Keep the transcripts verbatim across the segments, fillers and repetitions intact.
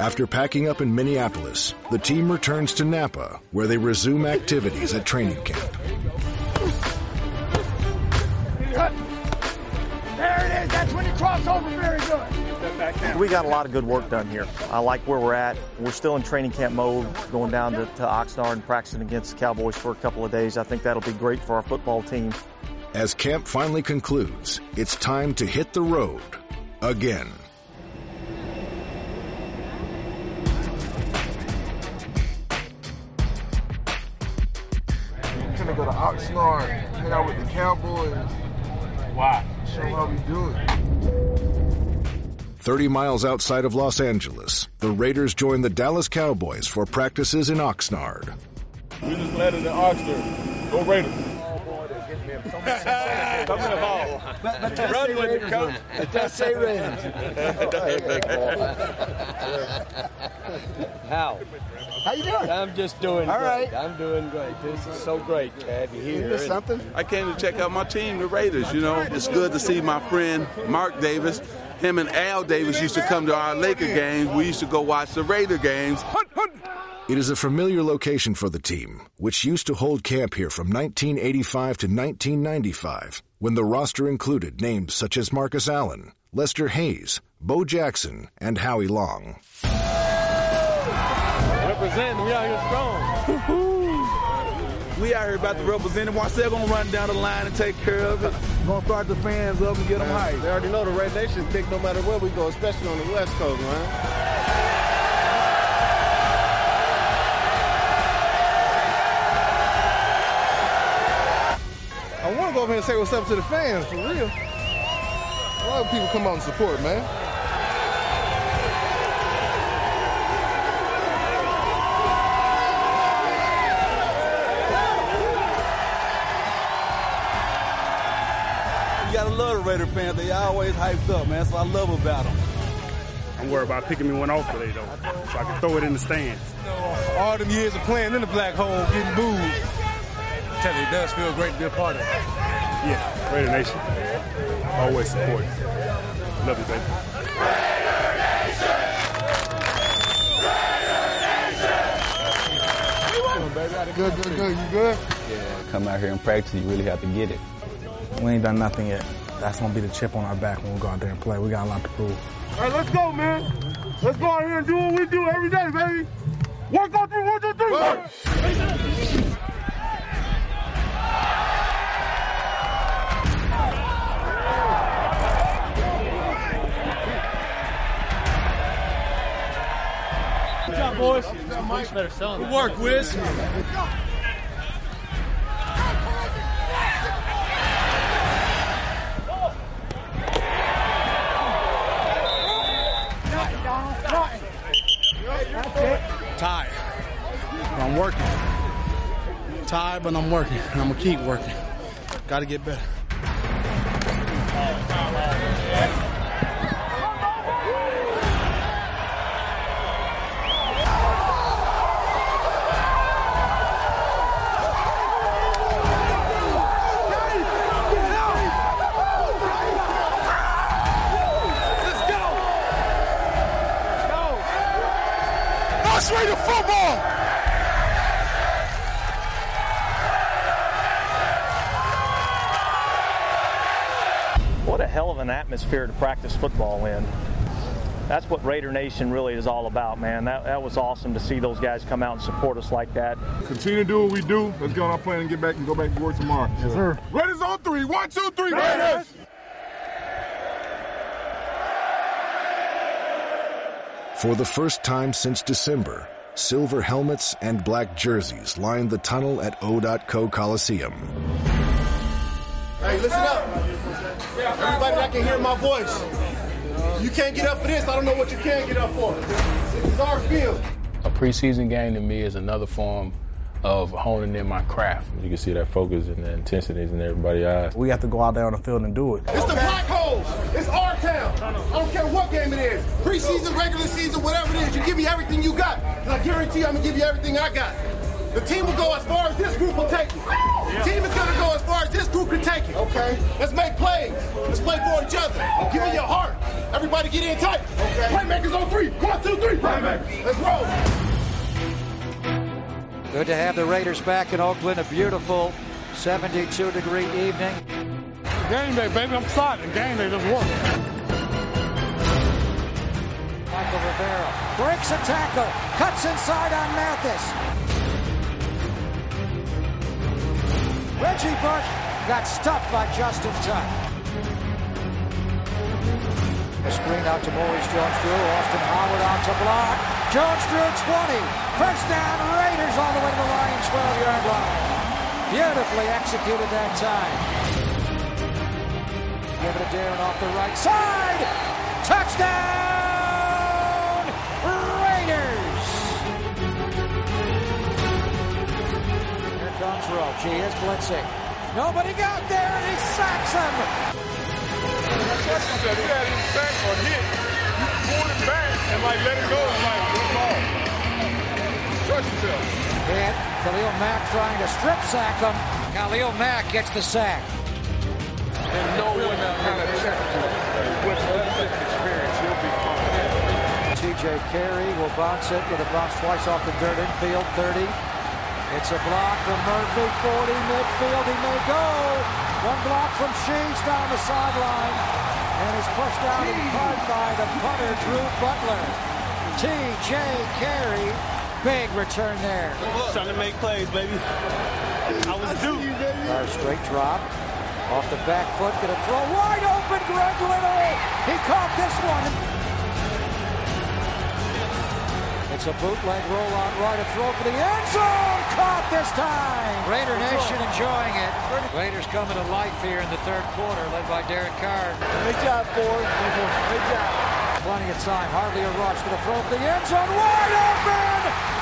After packing up in Minneapolis, the team returns to Napa, where they resume activities at training camp. There it is. That's when you cross over very good. We got a lot of good work done here. I like where we're at. We're still in training camp mode, going down to, to Oxnard and practicing against the Cowboys for a couple of days. I think that'll be great for our football team. As camp finally concludes, it's time to hit the road again. We're gonna go to Oxnard, hang out with the Cowboys. Wow. Show them how we do it. thirty miles outside of Los Angeles, the Raiders join the Dallas Cowboys for practices in Oxnard. We just landed in Oxnard. Go Raiders. Come in the ball. But, but it Run with Raiders, it, coach. It does say Raiders. How? How you doing? I'm just doing All great. right. I'm doing great. This is so great to have you here. Is something? I came to check out my team, the Raiders, you know. It's good to see my friend Mark Davis. Him and Al Davis used to come to our Laker games. We used to go watch the Raider games. It is a familiar location for the team, which used to hold camp here from nineteen eighty-five to nineteen ninety-five, when the roster included names such as Marcus Allen, Lester Hayes, Bo Jackson, and Howie Long. Representing, we out here strong. We out here about to represent them. Watch, they're going to run down the line and take care of it. Going to start the fans up and get them hyped. They already know the Red Nation pick no matter where we go, especially on the West Coast, man. I want to go over here and say what's up to the fans, for real. A lot of people come out and support, man. You got to love the Raider fans. They always hyped up, man. That's what I love about them. I'm worried about picking me one off today, though, so I can throw it in the stands. All them years of playing in the black hole, getting booed. I tell you, it does feel great to be a part of it. Yeah, Raider Nation. Always support you. Love you, baby. Raider Nation! Raider Nation! Good, good, good. You good? Yeah, come out here and practice. You really have to get it. We ain't done nothing yet. That's going to be the chip on our back when we go out there and play. We got a lot to prove. All right, let's go, man. Let's go out here and do what we do every day, baby. One, two, three, one, two, three. Right. Good job, boys. Good work, Wiz. Tired. But I'm working. Tired, but I'm working. And I'm going to keep working. Got to get better. Let's Raider football! What a hell of an atmosphere to practice football in. That's what Raider Nation really is all about, man. That, that was awesome to see those guys come out and support us like that. Continue to do what we do. Let's get on our plane and get back and go back to work tomorrow. Yes, sir. Raiders on three. One, two, three. Raiders! For the first time since December, silver helmets and black jerseys lined the tunnel at O D O T Co Coliseum. Hey, listen up. Everybody that can hear my voice. You can't get up for this. I don't know what you can get up for. This is our field. A preseason game to me is another form of honing in my craft. You can see that focus and the intensities in everybody's eyes. We have to go out there on the field and do it. It's the black hole. It's our town. I don't care what game it is. Preseason, regular season, whatever it is. You give me everything you got. And I guarantee you I'm going to give you everything I got. The team will go as far as this group will take it. The team is going to go as far as this group can take it. Okay. Let's make plays. Let's play for each other. Give me your heart. Everybody get in tight. Okay. Playmakers on three. One, two, three. Playmakers. Let's roll. Good to have the Raiders back in Oakland. A beautiful seventy-two degree evening. Game day, baby. I'm excited. Game day just work. Michael Rivera breaks a tackle. Cuts inside on Mathis. Reggie Bush got stuffed by Justin Tuck. A screen out to Maurice Jones-Drew. Austin Howard out to block. Jones-Drew twenty. First down, Raiders all the way to the Lions' twelve-yard line. Beautifully executed that time. Give it to Darren off the right side. Touchdown, Raiders. Here comes Roach. He is blitzing. Nobody got there, and he sacks him. That's what I said. He had him sacked or hit. You pull him back and like let him go and like good ball. Trust yourself. And Khalil Mack trying to strip sack him. Khalil Mack gets the sack. And no one kind of check with experience, he'll be fine. T J Carey will bounce it with a bounce twice off the dirt infield, thirty. It's a block from Murphy, forty, midfield, he may go. One block from Sheets down the sideline. And is pushed down in front by the punter, Drew Butler. T J Carey, big return there. Trying to make plays, baby. I was due. Our straight drop. Off the back foot, gonna throw wide open, Greg Little. He caught this one. It's a bootleg roll out right, a throw for the end zone. Caught this time. Raider Nation enjoying it. Raiders coming to life here in the third quarter, led by Derek Carr. Good job, Ford. Good job. Plenty of time. Hardly a rush for the throw for the end zone. Wide open.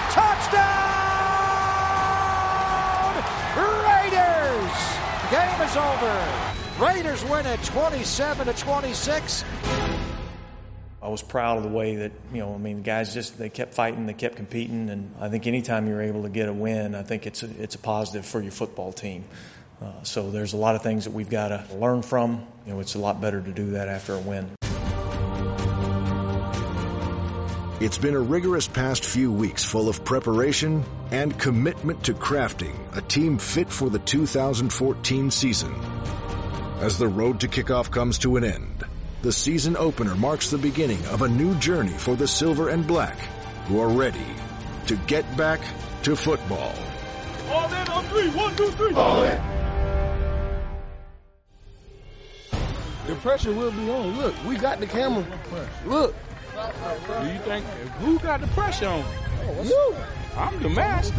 Touchdown. Raiders. Game is over. Raiders win it twenty-seven to twenty-six. I was proud of the way that, you know, I mean, the guys just, they kept fighting, they kept competing, and I think anytime you're able to get a win, I think it's a, it's a positive for your football team. Uh, so there's a lot of things that we've got to learn from. You know, it's a lot better to do that after a win. It's been a rigorous past few weeks full of preparation and commitment to crafting a team fit for the two thousand fourteen season. As the road to kickoff comes to an end, the season opener marks the beginning of a new journey for the Silver and Black, who are ready to get back to football. All in on three. One, two, three. All in. The pressure will be on. Look, we got the camera. Look. Do you think, who got the pressure on? Oh, you. I'm the master.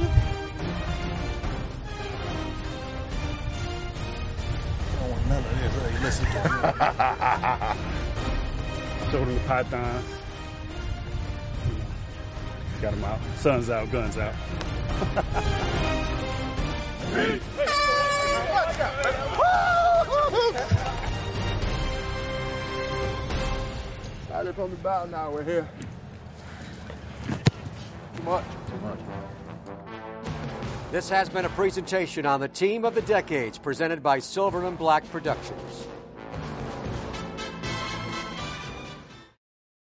I don't want none of this. Hey, listen to me. Showed him the python. Got him out. Sun's out, guns out. I just on the bow now. We're here. Too much. Too much. This has been a presentation on the Team of the Decades presented by Silver and Black Productions.